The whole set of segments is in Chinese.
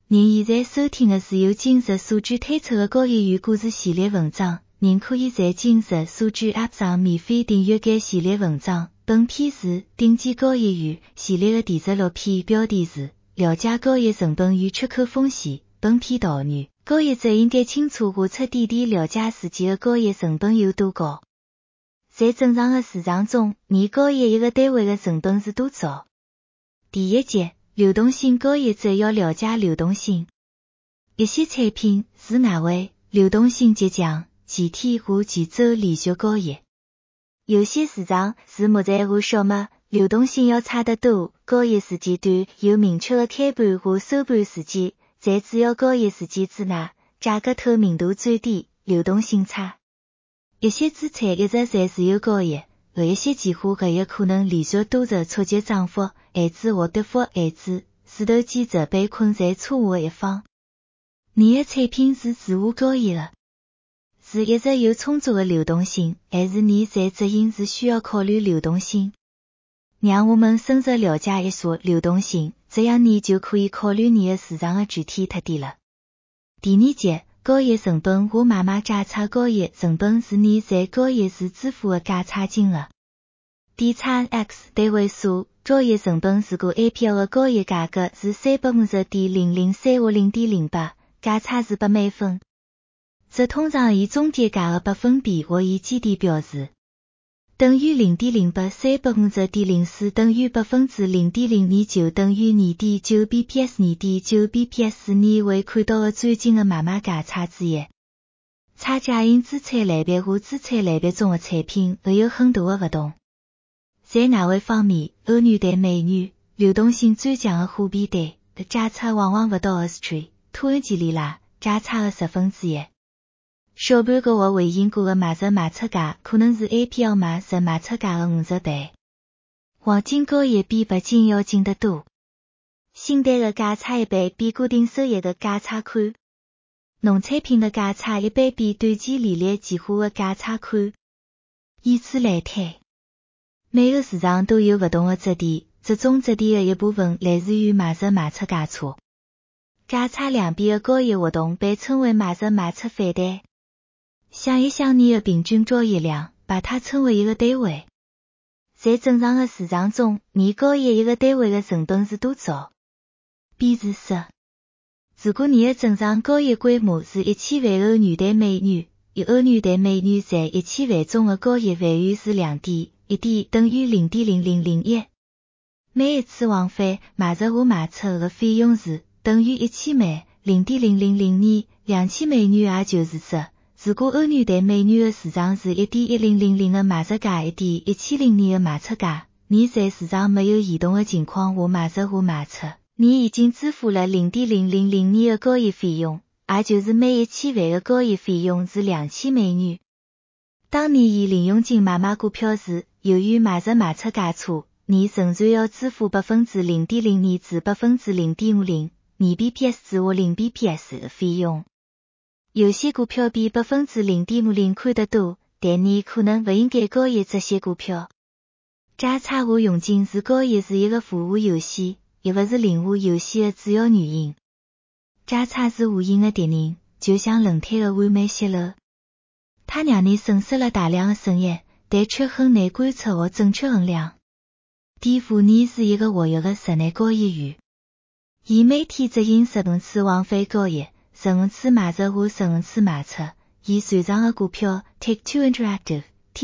您现在收听的是由今日所知推出的高业余故事系列文章，您可以在今日所知 App 上免费订阅该系列文章。本篇是顶级高业余系列的第16篇，标题是了解高业成本与出口风险。本篇导语：高业者应该清楚或彻底地了解自己的高业成本有多高。在正常的市场中，年高业一个单位的成本是多少？第一节，流动性高业者要了解流动性。一些产品是哪位流动性极强，几天或几周连续高业。有些市场是目前或小么，流动性要差得多，高业时间段有明确的开盘或收盘时间，在主要高业时间之内，价格透明度最低，流动性差。一些资产一直在持有高业，而一些计划也有可能连续多日触及涨幅，限制或跌幅限制，使投机者被困在错误的一方。你的产品是自我高业的，是一直有充足的流动性，还是你在执行时需要考虑流动性？让我们深入了解一下流动性，这样你就可以考虑你的市场的具体特点了。第二节，高业成本和买卖价差。高业成本是你在高业时支付的价差金额。底差 X 单位数，交易成本如果按票的高业价格是 350.003 或 0.08， 价差是8美分。这通常以中间价的百分比或以基点表示。等于 0.08 300.04 等于 0.029 等于 2.9 bps。 2.9 bps 是你会看到的最近的买卖价差之一。差价因资产类别和资产类别中的产品而有很大的不同。在外汇方面，欧元对美元，流动性最强的货币对的价差往往不到20%，土耳其里拉价差的1/10。小盘个或回应过的买入卖出价可能是按票买入卖出价的50倍。黄金高业比白金要近得多。信贷的价差一般比固定收益的价差宽。农产品的价差一般比短期利率计划的价差宽。以此来看，每个市场都有不同的质地，这种质地的一部分来自于买入卖出价差。价差两边的高业活动被称为买入卖出反弹。想一想你的平均交易量，把它称为一个单位。在正常的市场中，年高业一个单位的成本是多少？比如说，如果你的正常高业规模是1000万欧元对美元，一欧元对美元在1000万中的高业范围是2.1等于 0.0001。每一次往返买入和卖出的费用是等于1000万 0.0002 2000美元，也就是说，如果欧元对美元的市场是 1.1000 的买入价 1.1002 的卖出价，你在市场没有移动的情况下买入或卖出，你已经支付了 0.0002 的交易费用，也就是每1000万的交易费用是2000美元。当你以零用金买卖股票时，由于买入卖出价差，你仍然要支付 0.02 至 0.50 2 bps 至或0 bps 的费用。有些股票比 0.50 看得多，但你可能不应该交易这些股票。价差和佣金是交易是一个服务游戏，也不是零和游戏的主要原因。价差是无形的敌人，就像轮胎的完美泄漏。它让你损失了大量的损益，但却很难观测和正确衡量。蒂芙尼是一个活跃的室内交易员，伊每天执行15次往返交易，15次买入和15次卖出。伊擅长的股票 Take-Two Interactive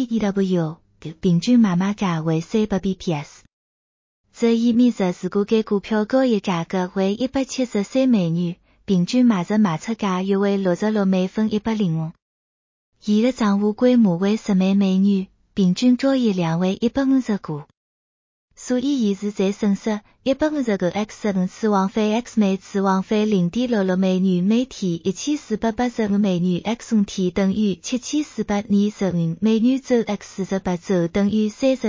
TEW 的平均买卖价为300 bps。这意味着如果该股票交易价格为173美元，平均买入卖出价约为66美分105。伊的账户规模为10万美元，平均交易量为150个。所以伊是在损失150个 X15次往返 X 每次往返 0.66 美元，每天1485美元 X5 天等于7425美元周 X48周等于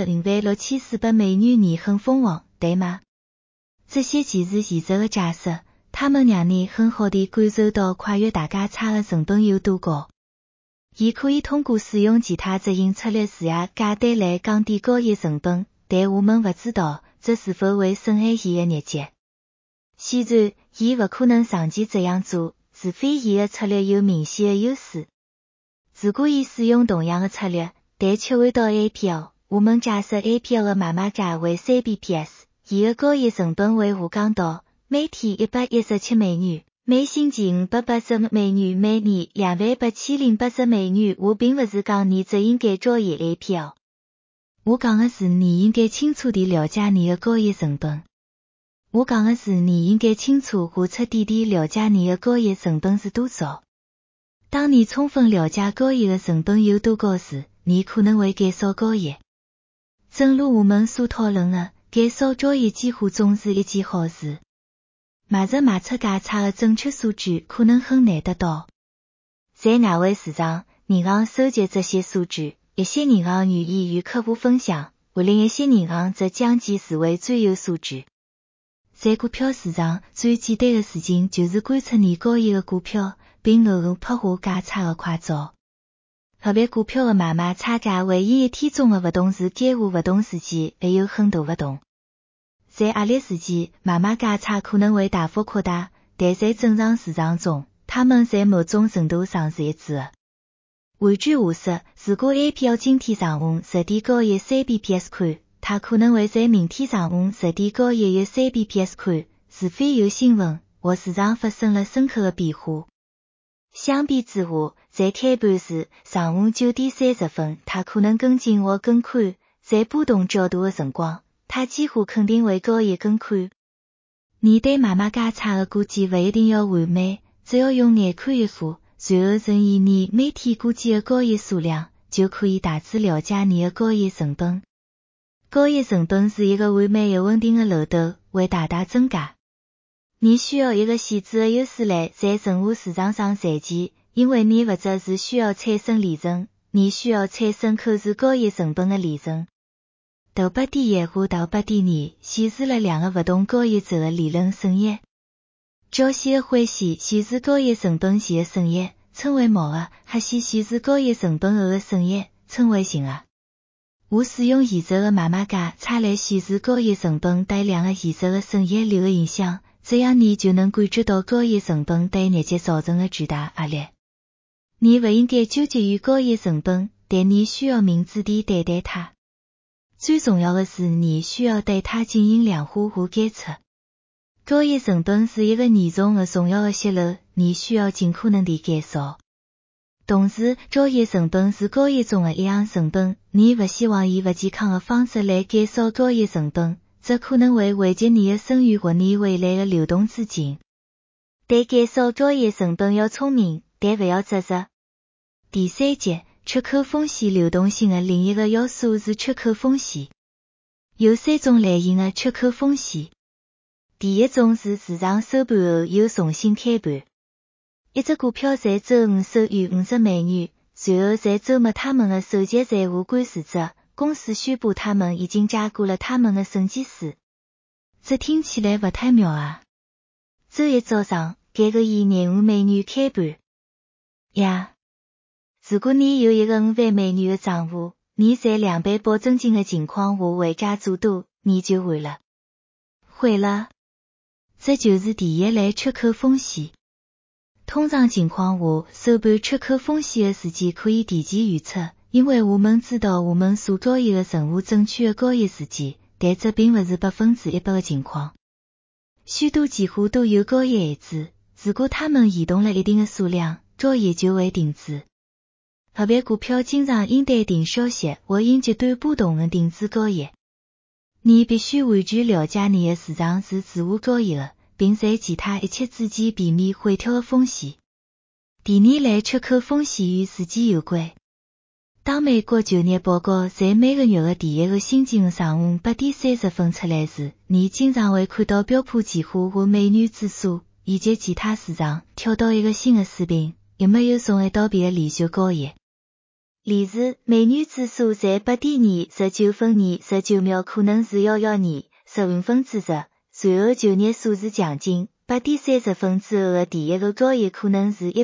356400美元年很疯狂，对吗？这些既是现实的假设，它们让你很好地感受到跨越大价差的成本有多高。伊可以通过使用其他执行策略时也降低来降低交易成本，但我们不知道这是否会损害伊的业绩。 显然，伊勿可能长期这样做，除非伊的策略有明显的优势。如果伊使用同样的策略，但却换到 APL， 我们假设 APL 的妈妈价为 3bps， 伊的交易成本为下降到每天117美元，每星期580美元，每年28080美元。我并勿是讲你只应该交易 APL， 我讲的是你应该清楚地了解你的交易成本。我讲的是你应该清楚和彻底地了解你的交易成本是多少。当你充分了解交易的成本有多高时，你可能会减少交易。正如我们所讨论的，减少交易几乎总是一件好事。买入卖出价差的正确数据可能很难得到。在外汇市场，银行收集这些数据，一些银行愿意与客户分享，而另一些银行则将其视为专有数据。在股票市场，最简单的事情就是观察你交易的股票，并偶尔拍下价差的快照。特别股票的买卖差价唯一一天中的活动是减下活动时间还有很大活动。在压力时期，买卖价差可能会大幅扩大，但在正常市场中，它们在某种程度上是一致的。换句话说，如果 APL 今天上午实体交易 3bps 看，它可能会在明天上午实体交易有 3bps 看，除非有新闻或市场发生了深刻的变化。相比之下，在开盘时上午9点30分，它可能更近或更宽，在波动较大的辰光，它几乎肯定会交易更宽。你对买卖价差的估计勿一定要完美，只要用眼看一下，然后乘以你每天估计的交易数量，就可以大致了解你的交易成本。交易成本是一个完美又稳定的漏斗，会大大增加。你需要一个显著的优势来在任何市场上赚钱，因为你勿只是需要产生利润，你需要产生扣除交易成本的利润。头8点1和头8点2显示了两个不同交易者的理论损益。较细的灰线显示交易成本前的损益，称为毛额；黑线显示交易成本后的损益，称为净额。我使用现实的买卖价差来显示交易成本对两个现实的损益流的影响，这样你就能感觉到交易成本对业绩造成的巨大压力。你不应该纠结于交易成本，但你需要明智地对待它。最重要的是你需要对它进行量化和监测。交易成本是一个严重而重要的泄漏，你需要尽可能地减少。同时，交易成本是交易中的一项成本，你不希望以不健康的方式来减少交易成本，这可能会危及你的声誉或你未来的流动资金。对减少交易成本要聪明，但不要执着。第3节，缺口风险流动性的另一个要素是缺口风险。有3种类型的缺口风险。第一种是市场收盘后又重新开盘。一只股票在周5收于50美元，随后在周末他们的首席财务官辞职，公司宣布他们已经解雇了他们的审计师。这听起来不太妙啊。周一早上，该个以25美元开盘。呀，如果你有一个5万美元的账户，你在2倍保证金的情况下回家做多，你就完了。毁了。这就是第一类缺口风险。通常情况下，收盘缺口风险的时间可以提前预测，因为我们知道我们所交易的任何正确的交易时间，但这并不是100%的情况。许多几乎都有交易限制，如果它们移动了一定的数量，交易就会停止。特别股票经常因待定消息或因极端波动而停止交易。你必须完全了解你的市场是如何交易的，并在其他一切之间避免回调的风险。第2类缺口风险与时间有关。当美国就业报告在每个月的第一个星期五上午8点30分出来时，你经常会看到标普期货和美元指数以及其他市场跳到一个新的水平，也没有从一到别的连续交易。例如，美元指数在8点2 19分2 19秒可能是112 15分之1，随后就业数字强劲，8点30分之后的第一个交易可能是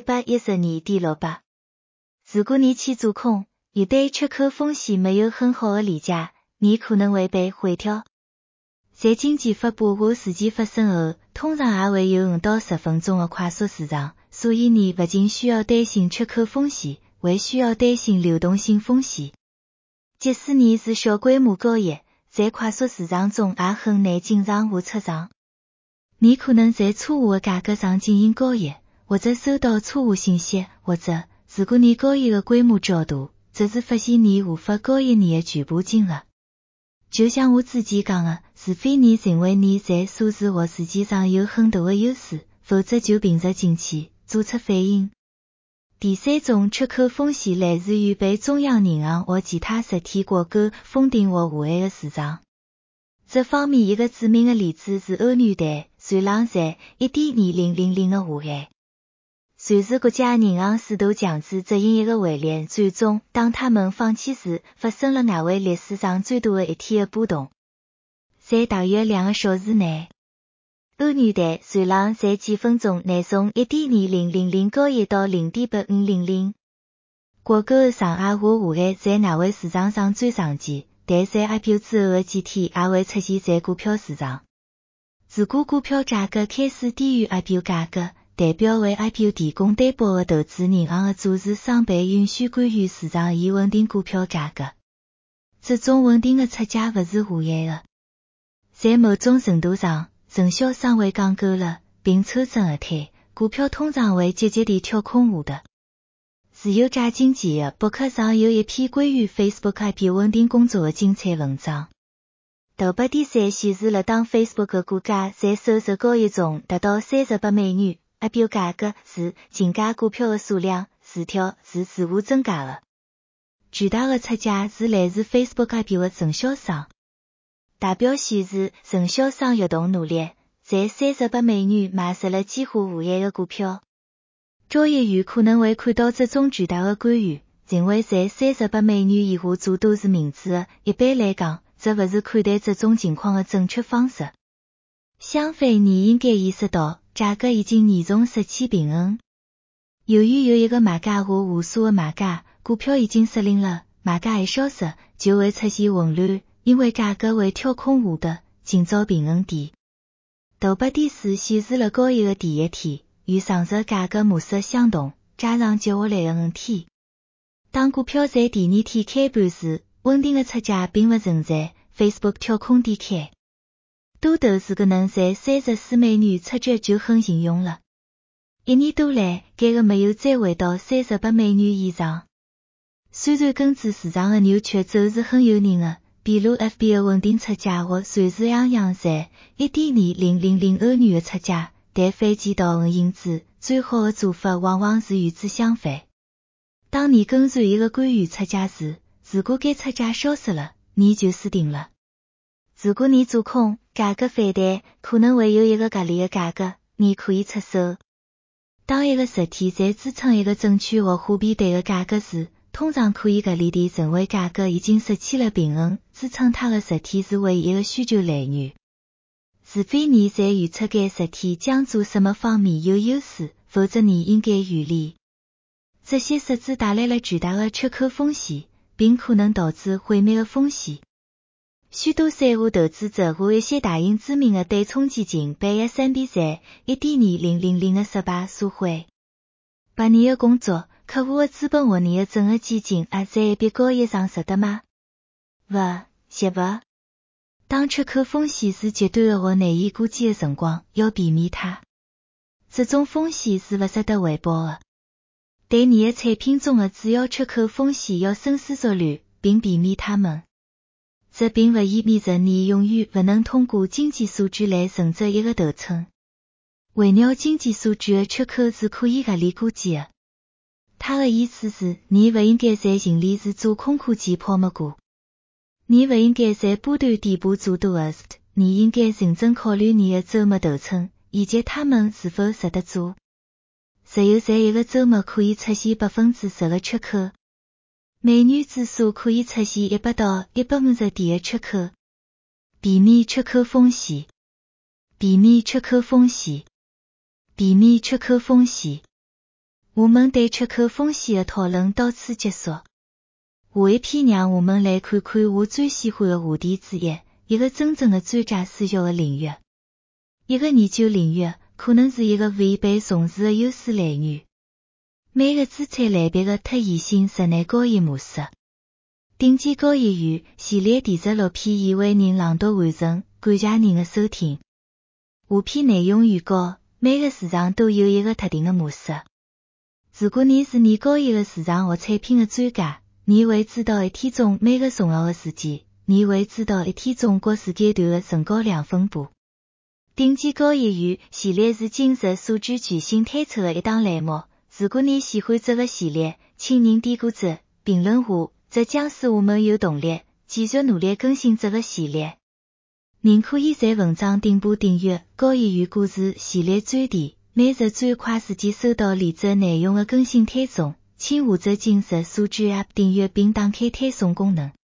112.68。如果你去做空，也对缺口风险没有很好的理解，你可能会被回调。 在经济发布化事件发生后，通常也会有5到10分钟的快速市场，所以你不仅需要担心缺口风险，还需要担心流动性风险。即使你是小规模交易，在快速市场中也很难进场或出场。你可能在错误的价格上进行交易，或者收到错误信息，或者如果你交易的规模较大，则是发现你无法交易你的全部金额。就像我之前讲的，除非你认为你在数字或事件上有很大的优势，否则就并入进去，做出反应。第三种缺口风险来自于被中央银行或其他实体机构封顶或下限的市场。这方面一个著名的例子是欧元贷随浪在 1.2000 的下限。随着国家银行试图强制执行一个汇率，最终当他们放弃时，发生了外汇历史上最大的一天的波动。在大约2个小时内，欧元贷随浪在几分钟内从 1.2000 交易到 0.8500。挂钩的上下或下限在外汇市场上最常见，但在 IPO 之后的几天也会出现在股票市场。如果股票价格开始低于 IPO 价格，代表为 IPO 提供担保的投资银行的主事商办允许干预市场以稳定股票价格。这种稳定的出价不是无限的。在某种程度上，承销商会讲够了，并抽身而退，股票通常会积极地跳空下的。自由价经济的博客上有一篇关于 Facebook IPO 稳定工作的精彩文章。头8点3显示了当 Facebook 的股价在首日交易中达到$38 ，IPO 价格是竞价股票的数量字条是自我增加的。巨大的出价是来自 Facebook IPO 的承销商。大表显示承销商越动努力，在$38卖出了几乎无限的股票。交易员可能会看到这种巨大的干预，认为在$38以下做都是明智的。一般来讲，这不是看待这种情况的正确方式。相反，你应该意识到，价格已经严重失去平衡。由于有一个买家或无数的买家，股票已经失灵了，买家一消失，就会出现混乱，因为价格会跳空下的，寻找平衡点。头8点4显示了交易的第一天，与上日价格模式相同，加上接下来的5天。当股票在第2天开盘时，稳定的出价并不存在， Facebook 跳空点开。多头如果能在$34出局就很幸运了。1年多来，该个没有再回到$38以上。虽然根治市场的扭曲走势很诱人的，比如 FB 的稳定出价或瑞士央行在 1.2000 欧元的出价，但反其道而行之，最好的做法往往是与之相反。当你跟随一个干预出价时，如果该出价消失了，你就死定了。如果你做空，价格反弹，可能会有一个合理的价格，你可以出手。当一个实体在支撑一个证券或货币对的价格时，通常可以合理地认为价格已经失去了平衡，支撑它的实体是唯一的需求来源。除非你在预测该实体将做什么方面有优势，否则你应该远离。这些设置带来了巨大的缺口风险，并可能导致毁灭的风险。许多散户投资者和一些大型知名的对冲基金被3比3 1.2000的失败所毁。把你的工作、客户的资本和你的整个基金压在一笔交易上值得吗？不，绝不。当缺口风险是极端的或难以估计的辰光，要避免它。这种风险是不值得回报的。对你的产品中的主要缺口风险要深思熟虑，并避免它们。这并不意味着你永远不能通过经济数据来存在一个头寸。围绕经济数据的缺口是可以合理估计的。它的意思是，你不应该在盈利时做空科技泡沫股。你不应该在波段底部做多 ast， 你应该认真考虑你的周末头寸，以及它们是否值得做。只有在一个周末可以出现 10% 的缺口。美元指数可以出现100到150点的缺口。避免缺口风险。避免缺口风险。避免缺口风险。我们对缺口风险的讨论到此结束。下一篇让我们来看看我最喜欢的话题之一， 一个真正的专家视角的领域。一个研究领域可能是一个未被重视的优势来源。每个资产类别的特异性室内交易模式。顶级交易员系列第16篇已为您朗读完成，感谢您的收听。下篇内容预告，每个市场都有一个特定的模式。如果你是你交易的市场和产品的专家，你会知道一天中每个重要的事件，你会知道一天中各时间段的成交量分布。顶级交易员系列是今日数据巨星推出的一档栏目。如果你喜欢这个系列，请您点个赞，评论下，这将使我们有动力继续努力更新这个系列。您可以在文章顶部订阅交易员故事系列专题，每日最快时间收到连接内容的更新推送，请下载今日数据 App 订阅并打开推送功能。